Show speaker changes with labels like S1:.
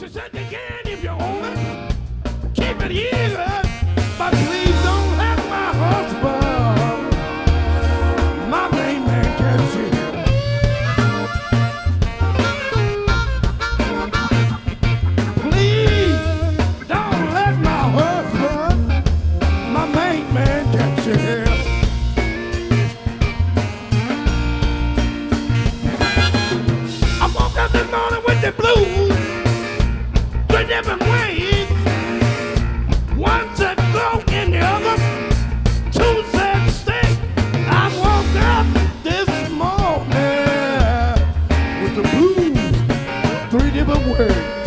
S1: She said you can if you own it. Keep it here, but please don't let my husband, my main man, catch you. Please don't let my husband, my main man, catch you. I woke up this morning with the blues, three different ways. One said go in the other, two said stay. I woke up this morning with the blues, three different ways.